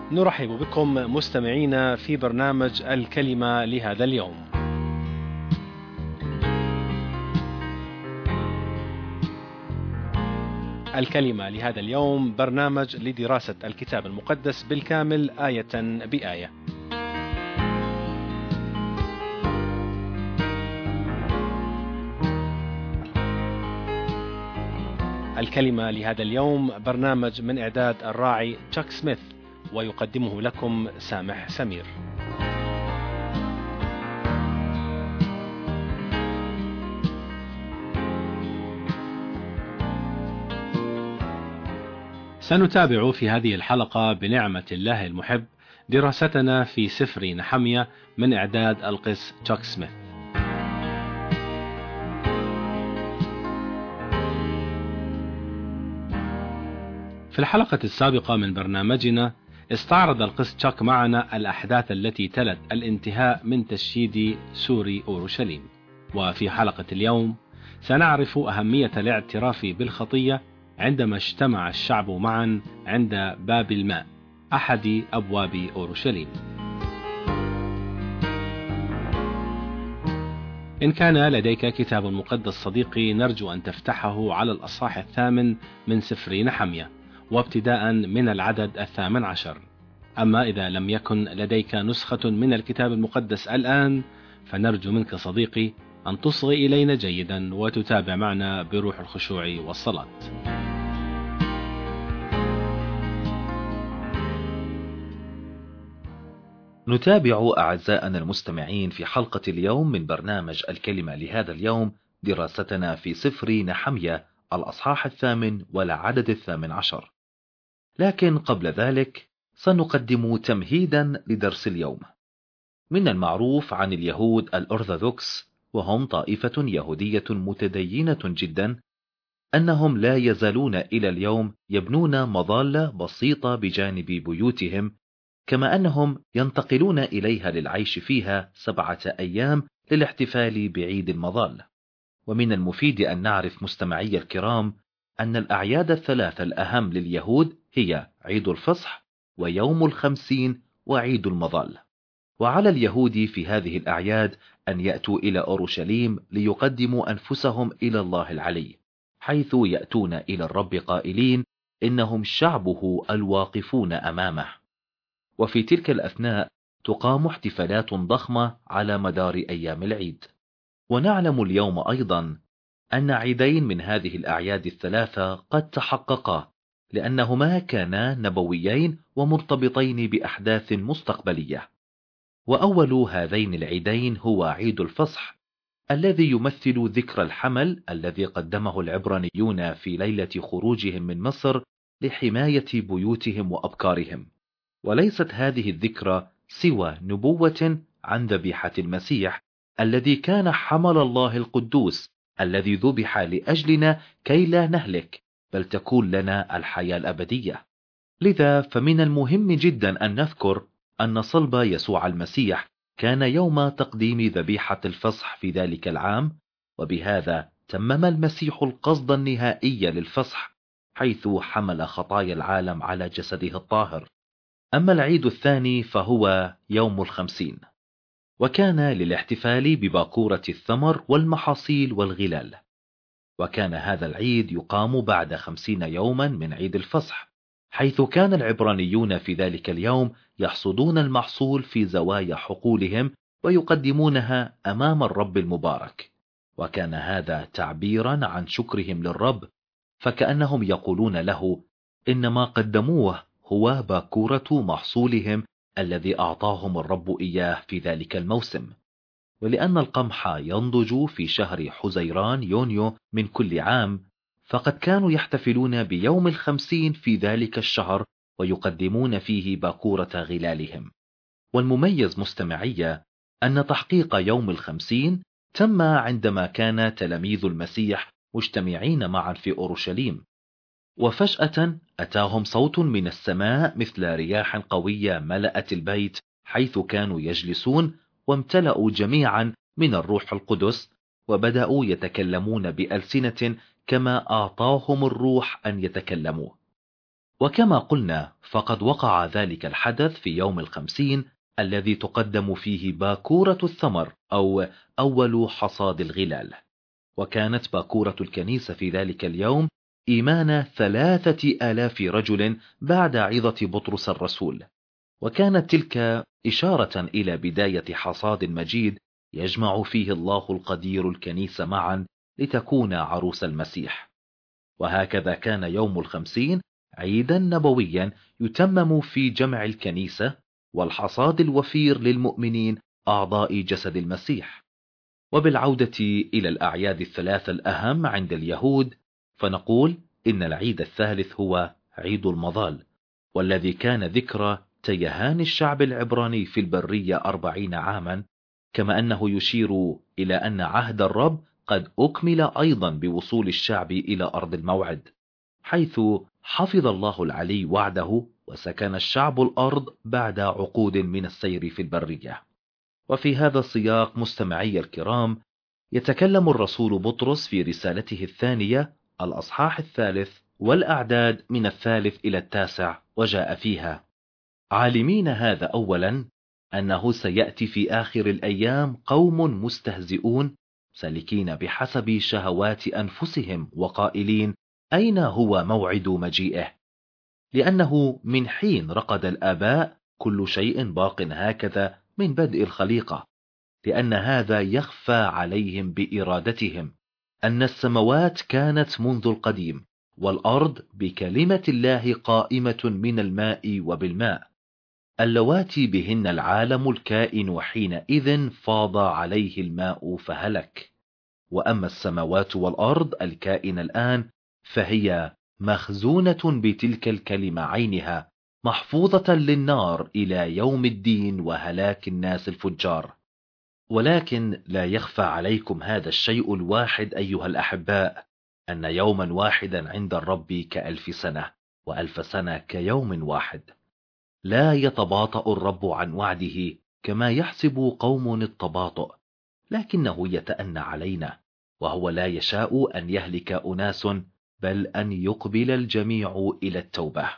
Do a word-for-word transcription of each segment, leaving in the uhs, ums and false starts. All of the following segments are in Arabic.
نرحب بكم مستمعينا في برنامج الكلمة لهذا اليوم. الكلمة لهذا اليوم برنامج لدراسة الكتاب المقدس بالكامل آية بآية. الكلمة لهذا اليوم برنامج من إعداد الراعي تشاك سميث، ويقدمه لكم سامح سمير. سنتابع في هذه الحلقة بنعمة الله المحب دراستنا في سفر نحمية من إعداد القس تشاك سميث. في الحلقة السابقة من برنامجنا استعرض القس تشاك معنا الأحداث التي تلت الانتهاء من تشييد سور أورشليم، وفي حلقة اليوم سنعرف أهمية الاعتراف بالخطية عندما اجتمع الشعب معا عند باب الماء أحد أبواب أورشليم. إن كان لديك كتاب مقدس صديقي، نرجو أن تفتحه على الأصحاح الثامن من سفر نحمية، وابتداء من العدد الثامن عشر. أما إذا لم يكن لديك نسخة من الكتاب المقدس الآن، فنرجو منك صديقي أن تصغي إلينا جيدا وتتابع معنا بروح الخشوع والصلاة. نتابع أعزائنا المستمعين في حلقة اليوم من برنامج الكلمة لهذا اليوم دراستنا في سفر نحمية الأصحاح الثامن والعدد الثامن عشر. لكن قبل ذلك سنقدم تمهيدا لدرس اليوم. من المعروف عن اليهود الأرثوذكس، وهم طائفة يهودية متدينة جدا، أنهم لا يزالون إلى اليوم يبنون مظلة بسيطة بجانب بيوتهم، كما أنهم ينتقلون إليها للعيش فيها سبعة أيام للاحتفال بعيد المظال. ومن المفيد أن نعرف مستمعي الكرام أن الأعياد الثلاثة الأهم لليهود هي عيد الفصح ويوم الخمسين وعيد المظال. وعلى اليهود في هذه الأعياد أن يأتوا إلى أورشليم ليقدموا أنفسهم إلى الله العلي، حيث يأتون إلى الرب قائلين إنهم شعبه الواقفون أمامه. وفي تلك الأثناء تقام احتفالات ضخمة على مدار أيام العيد. ونعلم اليوم أيضا أن عيدين من هذه الأعياد الثلاثة قد تحققا، لأنهما كانا نبويين ومرتبطين بأحداث مستقبلية. وأول هذين العيدين هو عيد الفصح، الذي يمثل ذكرى الحمل الذي قدمه العبرانيون في ليلة خروجهم من مصر لحماية بيوتهم وأبكارهم. وليست هذه الذكرى سوى نبوة عن ذبيحة المسيح الذي كان حمل الله القدوس الذي ذبح لأجلنا كي لا نهلك، بل تكون لنا الحياة الأبدية. لذا فمن المهم جدا أن نذكر أن صلب يسوع المسيح كان يوم تقديم ذبيحة الفصح في ذلك العام، وبهذا تمم المسيح القصد النهائي للفصح، حيث حمل خطايا العالم على جسده الطاهر. أما العيد الثاني فهو يوم الخمسين، وكان للاحتفال بباكورة الثمر والمحاصيل والغلال. وكان هذا العيد يقام بعد خمسين يوما من عيد الفصح، حيث كان العبرانيون في ذلك اليوم يحصدون المحصول في زوايا حقولهم ويقدمونها أمام الرب المبارك. وكان هذا تعبيرا عن شكرهم للرب، فكأنهم يقولون له إن ما قدموه هو باكورة محصولهم الذي أعطاهم الرب إياه في ذلك الموسم. ولأن القمح ينضج في شهر حزيران يونيو من كل عام، فقد كانوا يحتفلون بيوم الخمسين في ذلك الشهر ويقدمون فيه باكورة غلالهم. والمميز مستمعية أن تحقيق يوم الخمسين تم عندما كان تلاميذ المسيح مجتمعين معا في أورشليم، وفجأة أتاهم صوت من السماء مثل رياح قوية ملأت البيت حيث كانوا يجلسون، وامتلأوا جميعا من الروح القدس، وبدأوا يتكلمون بألسنة كما أعطاهم الروح أن يتكلموا. وكما قلنا فقد وقع ذلك الحدث في يوم الخمسين الذي تقدم فيه باكورة الثمر أو أول حصاد الغلال. وكانت باكورة الكنيسة في ذلك اليوم إيمان ثلاثة آلاف رجل بعد عظة بطرس الرسول، وكانت تلك إشارة إلى بداية حصاد مجيد يجمع فيه الله القدير الكنيسة معا لتكون عروس المسيح. وهكذا كان يوم الخمسين عيدا نبويا يتمم في جمع الكنيسة والحصاد الوفير للمؤمنين أعضاء جسد المسيح. وبالعودة إلى الأعياد الثلاثة الأهم عند اليهود، فنقول إن العيد الثالث هو عيد المظال، والذي كان ذكرى تيهان الشعب العبراني في البرية أربعين عاما، كما أنه يشير إلى أن عهد الرب قد أكمل أيضا بوصول الشعب إلى أرض الموعد، حيث حفظ الله العلي وعده وسكن الشعب الأرض بعد عقود من السير في البرية. وفي هذا السياق مستمعي الكرام، يتكلم الرسول بطرس في رسالته الثانية الأصحاح الثالث والأعداد من الثالث إلى التاسع، وجاء فيها: عالمين هذا أولا أنه سيأتي في آخر الأيام قوم مستهزئون سالكين بحسب شهوات أنفسهم وقائلين أين هو موعد مجيئه؟ لأنه من حين رقد الآباء كل شيء باق هكذا من بدء الخليقة، لأن هذا يخفى عليهم بإرادتهم أن السماوات كانت منذ القديم والأرض بكلمة الله قائمة من الماء وبالماء، اللواتي بهن العالم الكائن حينئذ فاض عليه الماء فهلك. وأما السماوات والأرض الكائن الآن فهي مخزونة بتلك الكلمة عينها، محفوظة للنار إلى يوم الدين وهلاك الناس الفجار. ولكن لا يخفى عليكم هذا الشيء الواحد أيها الأحباء، أن يوما واحدا عند الرب كألف سنة، وألف سنة كيوم واحد. لا يتباطأ الرب عن وعده كما يحسب قوم التباطؤ، لكنه يتأنى علينا، وهو لا يشاء أن يهلك أناس بل أن يقبل الجميع إلى التوبة.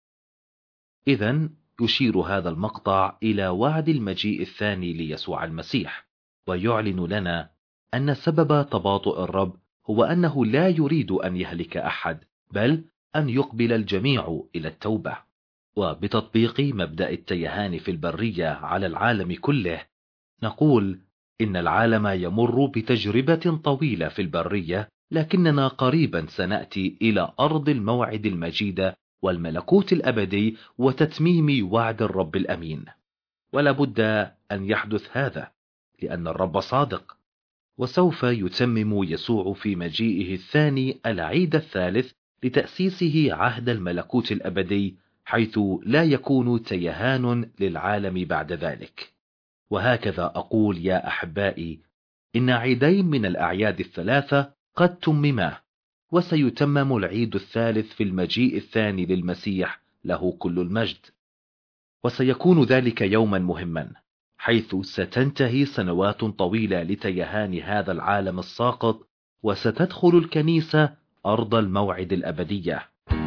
إذن يشير هذا المقطع إلى وعد المجيء الثاني ليسوع المسيح، ويعلن لنا أن سبب تباطؤ الرب هو أنه لا يريد أن يهلك أحد بل أن يقبل الجميع إلى التوبة. وبتطبيق مبدأ التيهان في البرية على العالم كله، نقول إن العالم يمر بتجربة طويلة في البرية، لكننا قريبا سنأتي إلى أرض الموعد المجيدة والملكوت الأبدي وتتميم وعد الرب الأمين. ولا بد أن يحدث هذا لأن الرب صادق، وسوف يتمم يسوع في مجيئه الثاني العيد الثالث لتأسيسه عهد الملكوت الأبدي، حيث لا يكون تيهان للعالم بعد ذلك. وهكذا أقول يا أحبائي، إن عيدين من الأعياد الثلاثة قد تمما، وسيتمم العيد الثالث في المجيء الثاني للمسيح له كل المجد. وسيكون ذلك يوما مهما، حيث ستنتهي سنوات طويلة لتيهان هذا العالم الساقط، وستدخل الكنيسة أرض الموعد الأبدية.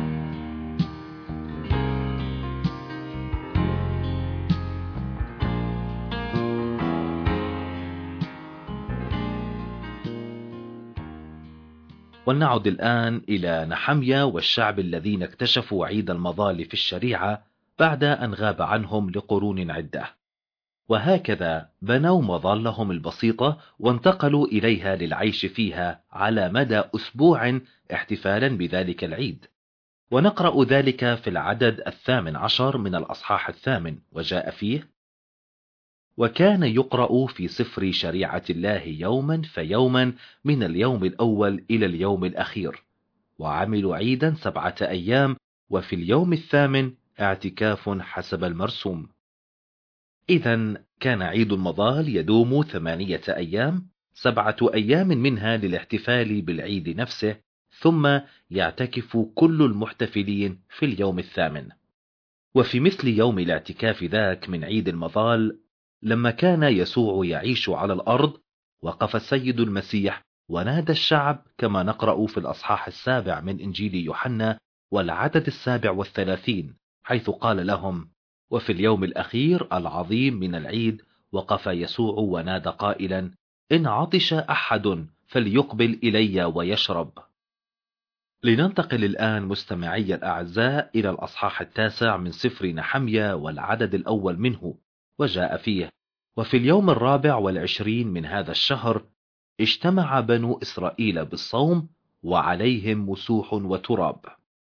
ولنعد الآن إلى نحميا والشعب الذين اكتشفوا عيد المظال في الشريعة بعد أن غاب عنهم لقرون عدة. وهكذا بنوا مظالهم البسيطة وانتقلوا إليها للعيش فيها على مدى أسبوع احتفالا بذلك العيد. ونقرأ ذلك في العدد الثامن عشر من الأصحاح الثامن، وجاء فيه: وكان يقرأ في سفر شريعة الله يوما فيوما من اليوم الأول إلى اليوم الأخير، وعملوا عيدا سبعة أيام، وفي اليوم الثامن اعتكاف حسب المرسوم. إذن كان عيد المظال يدوم ثمانية أيام، سبعة أيام منها للاحتفال بالعيد نفسه، ثم يعتكف كل المحتفلين في اليوم الثامن. وفي مثل يوم الاعتكاف ذاك من عيد المظال، لما كان يسوع يعيش على الأرض، وقف السيد المسيح ونادى الشعب كما نقرأ في الأصحاح السابع من إنجيل يوحنا والعدد السابع والثلاثين، حيث قال لهم: وفي اليوم الأخير العظيم من العيد وقف يسوع ونادى قائلا: إن عطش أحد فليقبل إلي ويشرب. لننتقل الآن مستمعي الأعزاء إلى الأصحاح التاسع من سفر نحميا والعدد الأول منه، وجاء فيه: وفي اليوم الرابع والعشرين من هذا الشهر اجتمع بنو إسرائيل بالصوم وعليهم مسوح وتراب.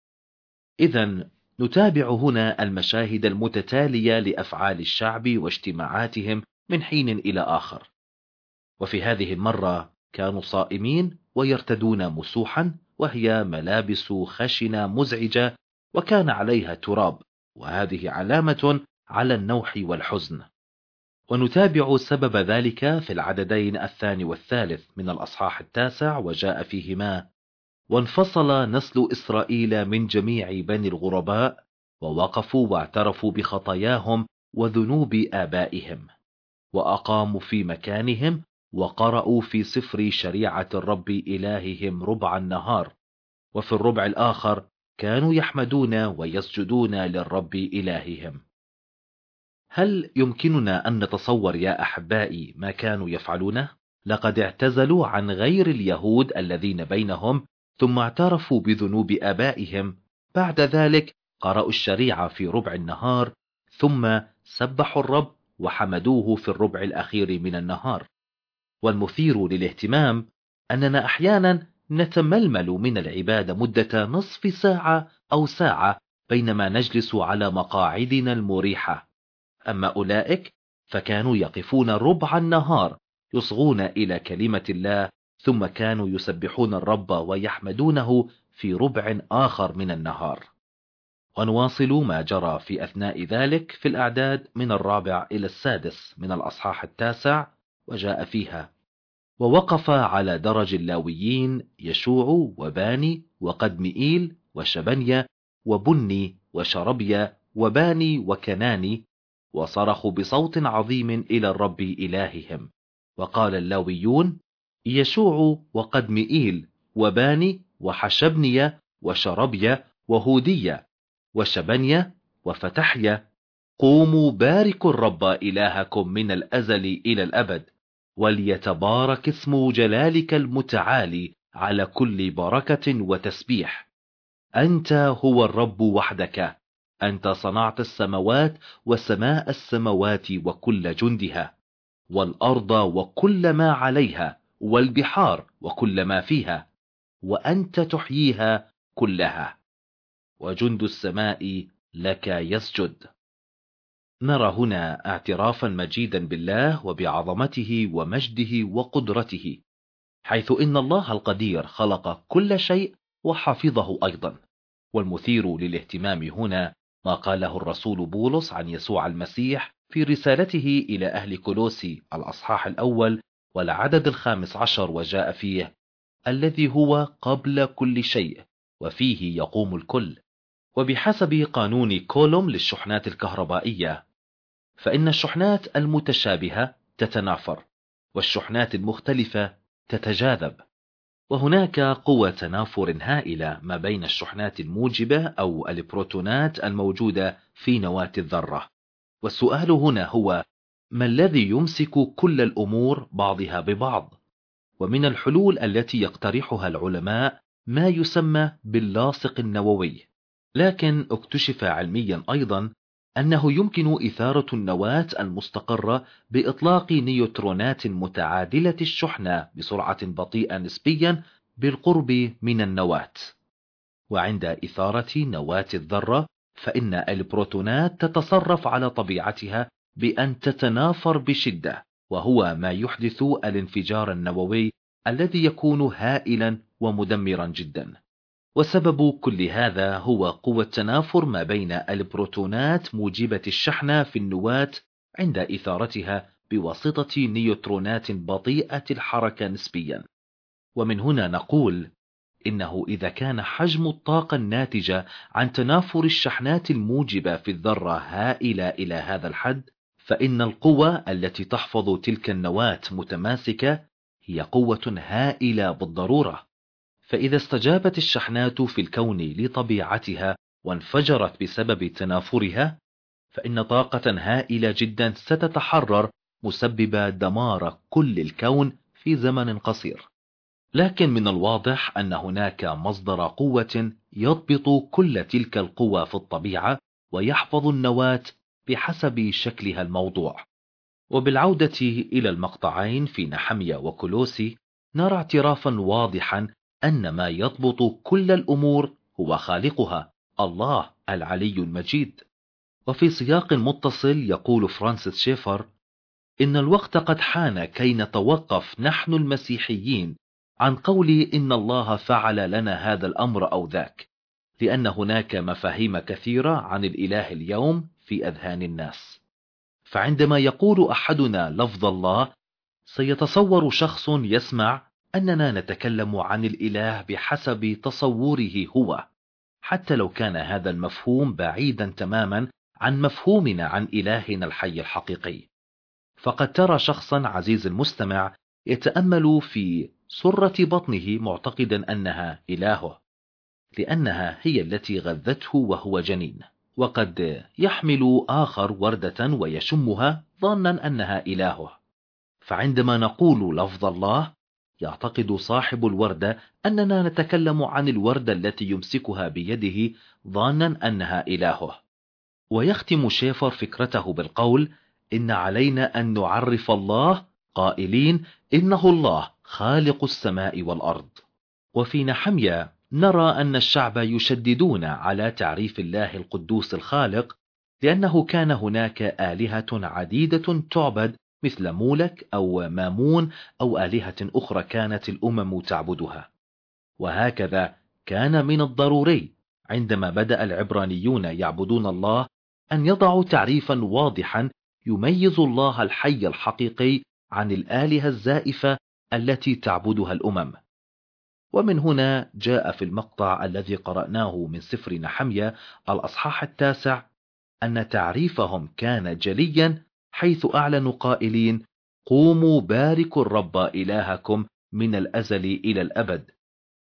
إذن نتابع هنا المشاهد المتتالية لأفعال الشعب واجتماعاتهم من حين إلى آخر. وفي هذه المرة كانوا صائمين ويرتدون مسوحا، وهي ملابس خشنة مزعجة وكان عليها تراب، وهذه علامة على النوح والحزن. ونتابع سبب ذلك في العددين الثاني والثالث من الأصحاح التاسع، وجاء فيهما: وانفصل نسل إسرائيل من جميع بني الغرباء ووقفوا واعترفوا بخطاياهم وذنوب آبائهم، وأقاموا في مكانهم وقرأوا في سفر شريعة الرب إلههم ربع النهار، وفي الربع الآخر كانوا يحمدون ويسجدون للرب إلههم. هل يمكننا أن نتصور يا أحبائي ما كانوا يفعلونه؟ لقد اعتزلوا عن غير اليهود الذين بينهم، ثم اعترفوا بذنوب آبائهم. بعد ذلك قرأوا الشريعة في ربع النهار، ثم سبحوا الرب وحمدوه في الربع الأخير من النهار. والمثير للاهتمام أننا أحيانا نتململ من العبادة مدة نصف ساعة أو ساعة بينما نجلس على مقاعدنا المريحة، أما أولئك فكانوا يقفون ربع النهار يصغون إلى كلمة الله، ثم كانوا يسبحون الرب ويحمدونه في ربع آخر من النهار. ونواصل ما جرى في أثناء ذلك في الأعداد من الرابع إلى السادس من الأصحاح التاسع، وجاء فيها: ووقف على درج اللاويين يشوع وباني وقدمئيل وشبنيا وبني وشربيا وباني وكناني، وصرخوا بصوت عظيم إلى الرب إلههم. وقال اللاويون: يشوع وقدمئيل وباني وحشبنيا وشربيا وهوديا وشبنيا وفتحيا، قوموا باركوا الرب إلهكم من الأزل إلى الأبد، وليتبارك اسم جلالك المتعالي على كل بركة وتسبيح. أنت هو الرب وحدك، أنت صنعت السماوات وسماء السماوات وكل جندها، والأرض وكل ما عليها، والبحار وكل ما فيها، وأنت تحييها كلها، وجند السماء لك يسجد. نرى هنا اعترافا مجيدا بالله وبعظمته ومجده وقدرته، حيث إن الله القدير خلق كل شيء وحفظه أيضا. والمثير للاهتمام هنا ما قاله الرسول بولس عن يسوع المسيح في رسالته إلى أهل كولوسي الأصحاح الأول والعدد الخامس عشر، وجاء فيه: الذي هو قبل كل شيء وفيه يقوم الكل. وبحسب قانون كولوم للشحنات الكهربائية، فإن الشحنات المتشابهة تتنافر والشحنات المختلفة تتجاذب، وهناك قوة تنافر هائلة ما بين الشحنات الموجبة أو البروتونات الموجودة في نواة الذرة. والسؤال هنا هو: ما الذي يمسك كل الأمور بعضها ببعض؟ ومن الحلول التي يقترحها العلماء ما يسمى باللاصق النووي، لكن اكتشف علميا أيضا أنه يمكن إثارة النواة المستقرة بإطلاق نيوترونات متعادلة الشحنة بسرعة بطيئة نسبيا بالقرب من النواة. وعند إثارة نواة الذرة فإن البروتونات تتصرف على طبيعتها بأن تتنافر بشدة، وهو ما يحدث الانفجار النووي الذي يكون هائلا ومدمرا جدا. وسبب كل هذا هو قوة تنافر ما بين البروتونات موجبة الشحنة في النواة عند إثارتها بواسطة نيوترونات بطيئة الحركة نسبيا. ومن هنا نقول إنه إذا كان حجم الطاقة الناتجة عن تنافر الشحنات الموجبة في الذرة هائلة إلى هذا الحد، فإن القوة التي تحفظ تلك النواة متماسكة هي قوة هائلة بالضرورة. فإذا استجابت الشحنات في الكون لطبيعتها وانفجرت بسبب تنافرها، فإن طاقة هائلة جدا ستتحرر مسببة دمار كل الكون في زمن قصير. لكن من الواضح أن هناك مصدر قوة يضبط كل تلك القوى في الطبيعة ويحفظ النواة بحسب شكلها الموضوع. وبالعودة إلى المقطعين في نحمية وكولوسي، نرى اعترافا واضحا أن ما يضبط كل الأمور هو خالقها، الله العلي المجيد. وفي سياق متصل يقول فرانسيس شيفر: إن الوقت قد حان كي نتوقف نحن المسيحيين عن قول إن الله فعل لنا هذا الأمر أو ذاك، لأن هناك مفاهيم كثيرة عن الإله اليوم في أذهان الناس. فعندما يقول أحدنا لفظ الله، سيتصور شخص يسمع أننا نتكلم عن الإله بحسب تصوره هو، حتى لو كان هذا المفهوم بعيدا تماما عن مفهومنا عن إلهنا الحي الحقيقي. فقد ترى شخصا عزيز المستمع يتأمل في سرة بطنه معتقدا أنها إلهه، لأنها هي التي غذته وهو جنين، وقد يحمل آخر وردة ويشمها ظانا أنها إلهه. فعندما نقول لفظ الله، يعتقد صاحب الوردة أننا نتكلم عن الوردة التي يمسكها بيده ظانا أنها إلهه. ويختم شيفر فكرته بالقول: إن علينا أن نعرف الله قائلين إنه الله خالق السماء والأرض. وفي نحمية نرى أن الشعب يشددون على تعريف الله القدوس الخالق، لأنه كان هناك آلهة عديدة تعبد مثل مولك أو مامون أو آلهة أخرى كانت الأمم تعبدها. وهكذا كان من الضروري عندما بدأ العبرانيون يعبدون الله أن يضعوا تعريفا واضحا يميز الله الحي الحقيقي عن الآلهة الزائفة التي تعبدها الأمم. ومن هنا جاء في المقطع الذي قرأناه من سفر نحمية الأصحاح التاسع أن تعريفهم كان جليا، حيث أعلنوا قائلين: قوموا باركوا الرب إلهكم من الأزل إلى الأبد،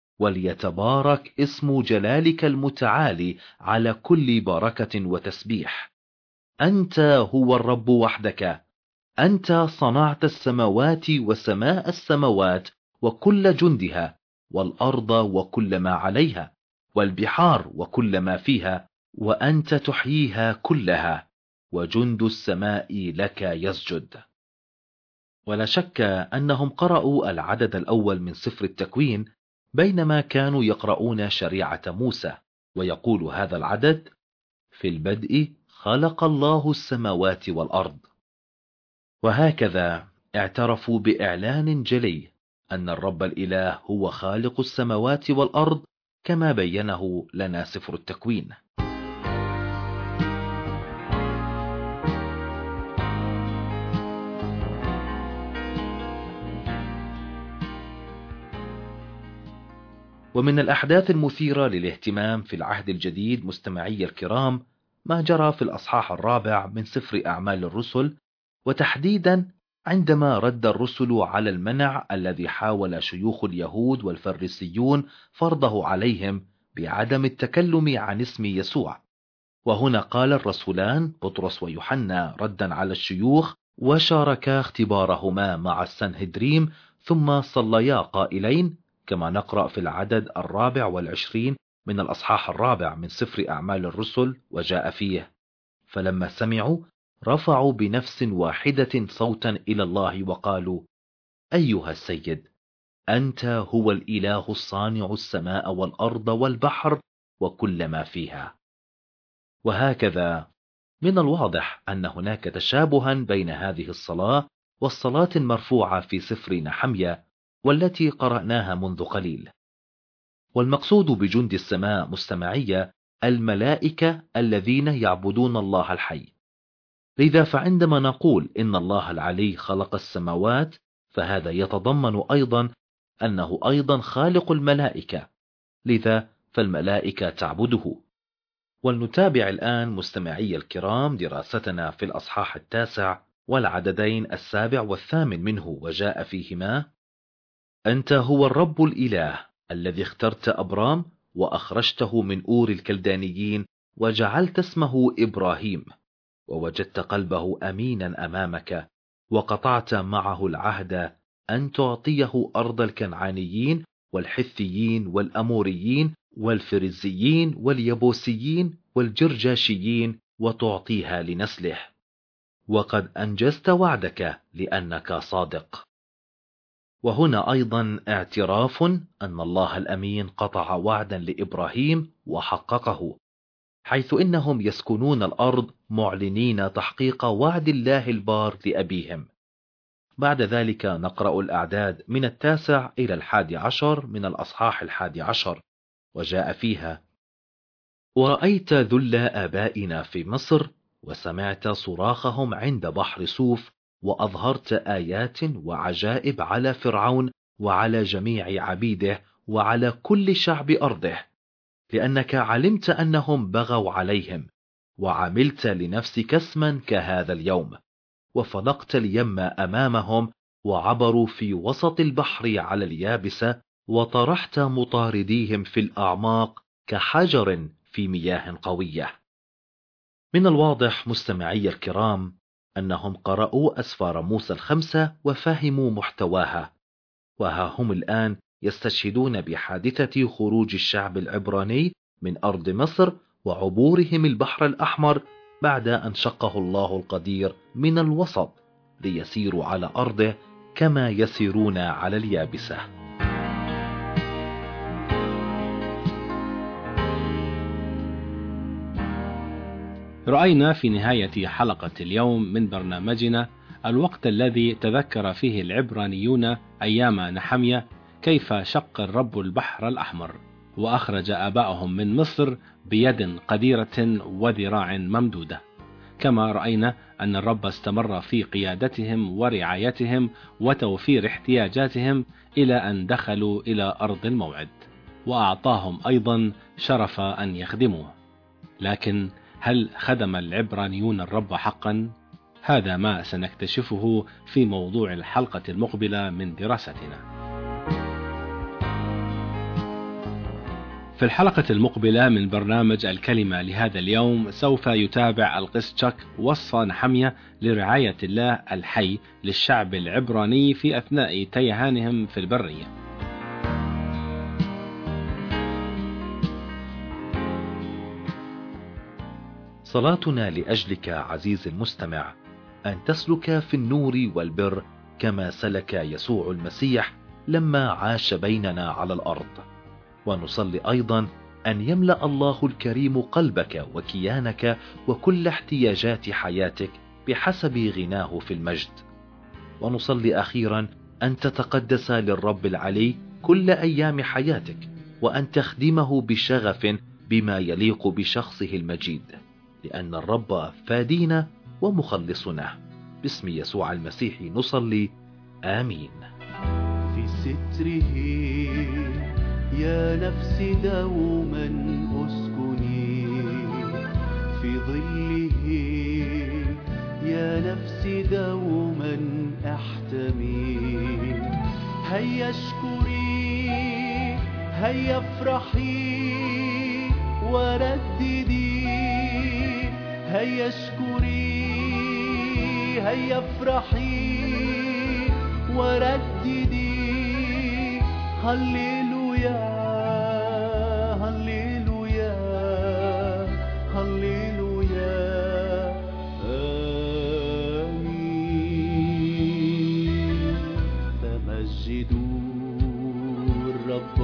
وليتبارك اسم جلالك المتعالي على كل بركة وتسبيح. أنت هو الرب وحدك، أنت صنعت السماوات وسماء السماوات وكل جندها، والأرض وكل ما عليها، والبحار وكل ما فيها، وأنت تحييها كلها، وجند السماء لك يسجد. ولا شك أنهم قرأوا العدد الأول من سفر التكوين بينما كانوا يقرؤون شريعة موسى، ويقول هذا العدد: في البدء خلق الله السماوات والأرض. وهكذا اعترفوا بإعلان جلي أن الرب الإله هو خالق السماوات والأرض، كما بينه لنا سفر التكوين. ومن الأحداث المثيرة للاهتمام في العهد الجديد مستمعي الكرام ما جرى في الأصحاح الرابع من سفر أعمال الرسل، وتحديدا عندما رد الرسل على المنع الذي حاول شيوخ اليهود والفريسيون فرضه عليهم بعدم التكلم عن اسم يسوع. وهنا قال الرسولان بطرس ويوحنا ردا على الشيوخ، وشاركا اختبارهما مع السنهدريم، ثم صليا قائلين، كما نقرأ في العدد الرابع والعشرين من الأصحاح الرابع من سفر أعمال الرسل، وجاء فيه: فلما سمعوا رفعوا بنفس واحدة صوتا إلى الله وقالوا: أيها السيد، أنت هو الإله الصانع السماء والأرض والبحر وكل ما فيها. وهكذا من الواضح أن هناك تشابها بين هذه الصلاة والصلاة المرفوعة في سفر نحمية والتي قرأناها منذ قليل. والمقصود بجند السماء مستمعية الملائكة الذين يعبدون الله الحي. لذا فعندما نقول إن الله العلي خلق السماوات، فهذا يتضمن أيضا أنه أيضا خالق الملائكة، لذا فالملائكة تعبده. ولنتابع الآن مستمعي الكرام دراستنا في الأصحاح التاسع والعددين السابع والثامن منه، وجاء فيهما: أنت هو الرب الإله الذي اخترت أبرام وأخرجته من أور الكلدانيين وجعلت اسمه إبراهيم، ووجدت قلبه أمينا أمامك، وقطعت معه العهد أن تعطيه أرض الكنعانيين والحثيين والأموريين والفرزيين واليبوسيين والجرجاشيين وتعطيها لنسله، وقد أنجزت وعدك لأنك صادق. وهنا أيضا اعتراف أن الله الأمين قطع وعدا لإبراهيم وحققه، حيث إنهم يسكنون الأرض معلنين تحقيق وعد الله البار لأبيهم. بعد ذلك نقرأ الأعداد من التاسع إلى الحادي عشر من الأصحاح الحادي عشر، وجاء فيها: ورأيت ذل آبائنا في مصر، وسمعت صراخهم عند بحر صوف، وأظهرت آيات وعجائب على فرعون وعلى جميع عبيده وعلى كل شعب أرضه، لأنك علمت أنهم بغوا عليهم، وعملت لنفسك اسما كهذا اليوم، وفلقت اليم أمامهم، وعبروا في وسط البحر على اليابسة، وطرحت مطارديهم في الأعماق كحجر في مياه قوية. من الواضح مستمعي الكرام أنهم قرأوا أسفار موسى الخمسة وفهموا محتواها، وها هم الآن يستشهدون بحادثة خروج الشعب العبراني من أرض مصر وعبورهم البحر الأحمر بعد أن شقه الله القدير من الوسط ليسيروا على أرضه كما يسيرون على اليابسة. رأينا في نهاية حلقة اليوم من برنامجنا الوقت الذي تذكر فيه العبرانيون أيام نحمية كيف شق الرب البحر الأحمر وأخرج آبائهم من مصر بيد قديرة وذراع ممدودة، كما رأينا أن الرب استمر في قيادتهم ورعايتهم وتوفير احتياجاتهم إلى أن دخلوا إلى أرض الموعد، وأعطاهم أيضا شرف أن يخدموه. لكن هل خدم العبرانيون الرب حقا؟ هذا ما سنكتشفه في موضوع الحلقة المقبلة من دراستنا. في الحلقة المقبلة من برنامج الكلمة لهذا اليوم سوف يتابع القس تشاك وصف نحمية لرعاية الله الحي للشعب العبراني في أثناء تيهانهم في البرية. صلاتنا لأجلك عزيز المستمع أن تسلك في النور والبر كما سلك يسوع المسيح لما عاش بيننا على الأرض، ونصلي أيضا أن يملأ الله الكريم قلبك وكيانك وكل احتياجات حياتك بحسب غناه في المجد. ونصلي أخيرا أن تتقدس للرب العلي كل أيام حياتك، وأن تخدمه بشغف بما يليق بشخصه المجيد، لأن الرب فادينا ومخلصنا. باسم يسوع المسيح نصلي، آمين. في ستره يا نفسي دوما أسكني، في ظله يا نفسي دوما احتمي. هيا اشكري هيا افرحي ورددي، هيا اشكري هيا افرحي ورددي. هللويا هللويا هللويا آمين. فمجدوا الرب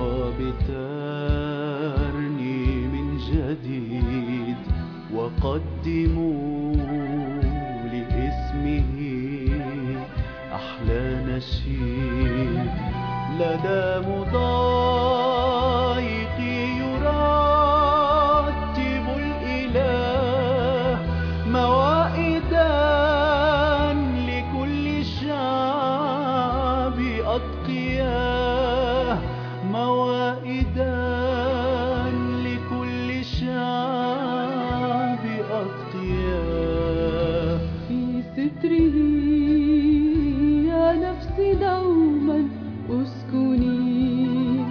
بترنيم جديد، وقدموا لاسمه أحلى نشيد. لدى مضايقي يرتب الإله موائدا لكل شعب أتقياء، موائدا لكل شعب أتقياء. في ستره يا نفسي دوما أسكني،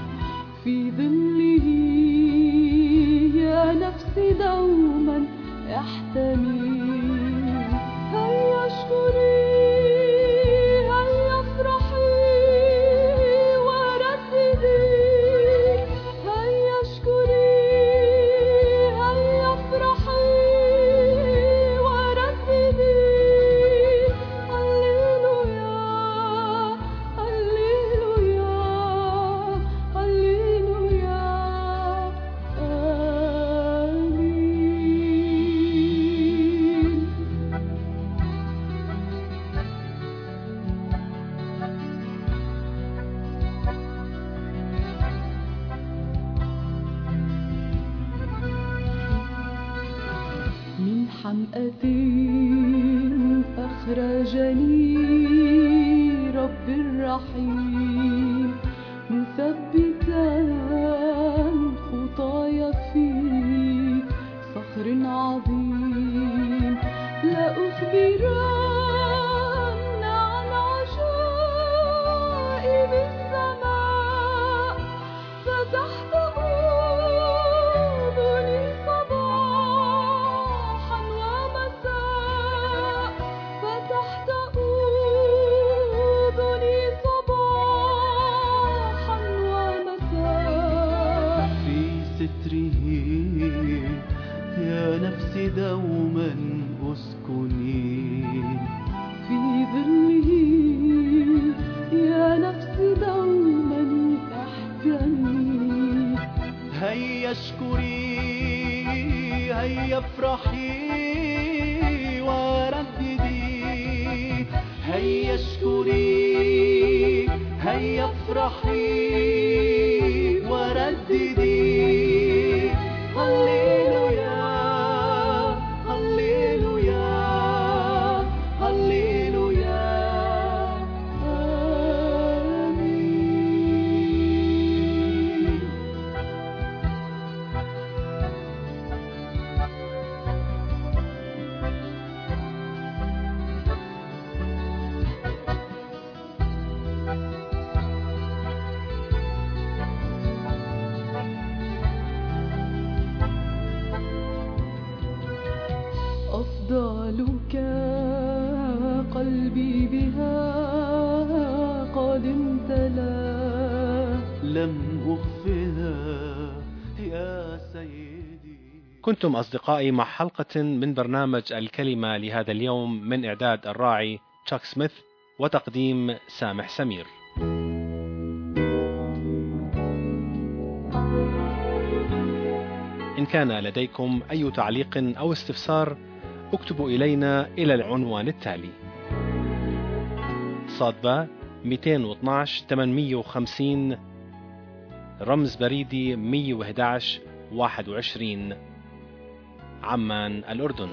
من أثيم أخرجني رب الرحيم مثبتا خطاي في صخر عظيم. لأخبرن عن عجائب السماء فتحت أذني صباحا ومساء فتحت أذني صباحا ومساء. في ستره يا نفسي دوما اسكني في ظله يا نفسي دوما احزني. هيا اشكري هيا افرحي ورددي هيا اشكري هيا افرحي ورددي. هللويا هللويا هللويا آمين. أفضلك قلبي بها قد امتلا لم أخفها يا سيدي. كنتم أصدقائي مع حلقة من برنامج الكلمة لهذا اليوم من إعداد الراعي تشاك سميث وتقديم سامح سمير. إن كان لديكم أي تعليق أو استفسار اكتبوا إلينا إلى العنوان التالي: صادبة مئتين واثناشر ثمانمئة وخمسين رمز بريدي مئة وأحد عشر واحد وعشرين عمان الأردن.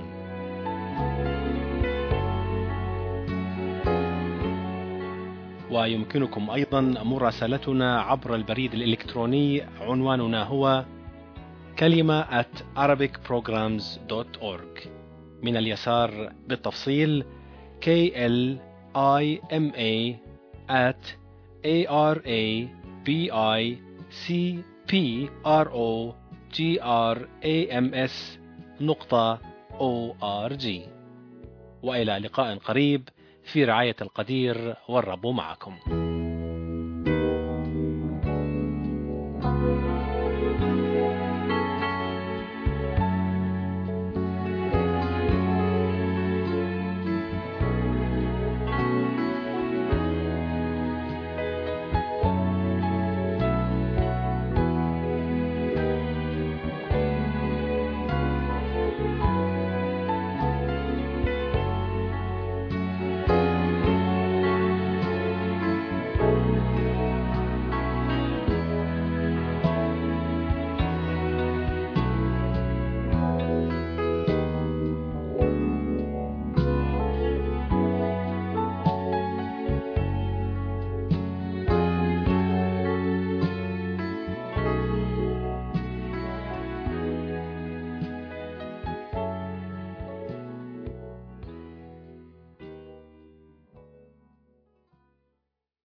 ويمكنكم أيضا مراسلتنا عبر البريد الإلكتروني، عنواننا هو كلمة at arabic programs dot org. من اليسار بالتفصيل K L I M A at A R A B I C P R O G R A M S نقطة O R G. وإلى لقاء قريب في رعاية القدير والرب معكم.